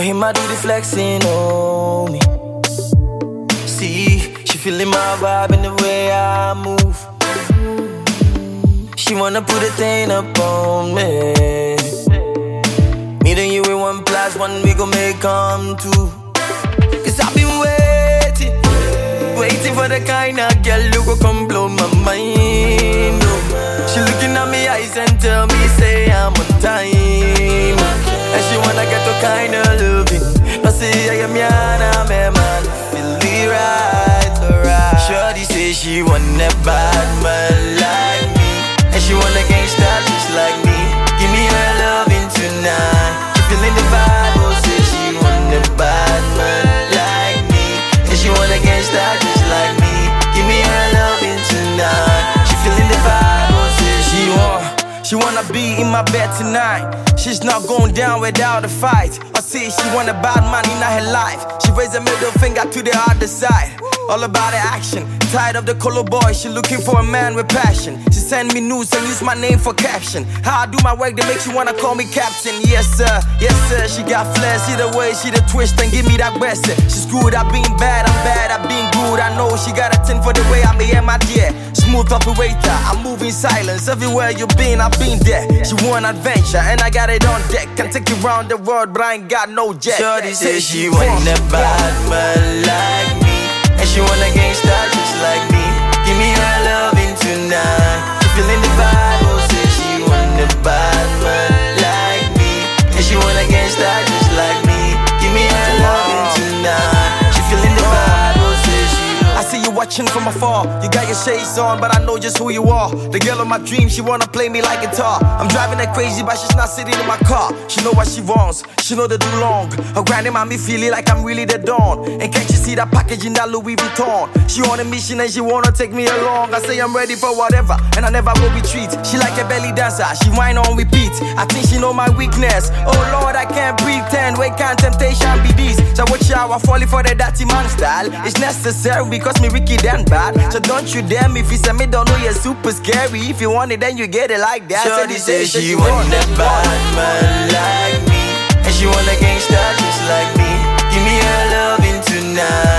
him I do the flexing on me. See, she feeling my vibe and the way I move. She wanna put a thing up on me. Me and you in 1+1, we gon' make come two. Cause I've been waiting for the kind of girl who go come blow my mind. She looking at me eyes and tell me say I'm on time. And she wanna get the kind of loving. I say I am yana, man, feel it right, alright. Shorty say she want a bad man like me, and she want a gangster just like me. Give me her loving tonight. She feeling the vibe, oh say she want a bad man like me, and she want a gangster just like me. Give me her loving tonight. She feeling the vibe, oh say she wanna be in my bed tonight. She's not going down without a fight. I see she want a bad man in her life. She raised a middle finger to the other side. All about the action. Tired of the color boy, she looking for a man with passion. She send me news and use my name for caption. How I do my work that makes you wanna call me captain. Yes sir, she got flair. See the way she the twist and give me that best. She's good at being bad, I'm bad at being good. I know she got a 10 for the way I may my dear. Smooth operator, I'm moving silence. Everywhere you been, I've been there. She want adventure and I got it on deck. Can take you around the world, but I ain't got no jet. Shorty say she want a bad man like me, and she want a gangster just like me. Give me her loving tonight. She feeling the vibe, oh say she want a bad man like me, and she want a gangster just like me. Give me her loving tonight. She feeling the vibe, oh say she. I see you watching from afar. You got your shades on, but I know just who you are. The girl of my dreams, she wanna play me like guitar. I'm driving her crazy, but she's not sitting in my car. She know what she wants, she know the do long. Her grinding on me feeling like I'm really the dawn. And can't you see that package in that Louis Vuitton? She on a mission and she wanna take me along. I say I'm ready for whatever, and I never will retreat. She like a belly dancer, she whine on repeat. I think she know my weakness. Oh Lord, I can't pretend. Where can't temptation be this? So watch out, I falling for the dirty man style. It's necessary because me wicked and bad. So don't you dare me if you say me don't know you're super scary. If you want it, then you get it like that. Shorty say she want a bad man like me, and she want a gangster just like me. Give me her loving tonight.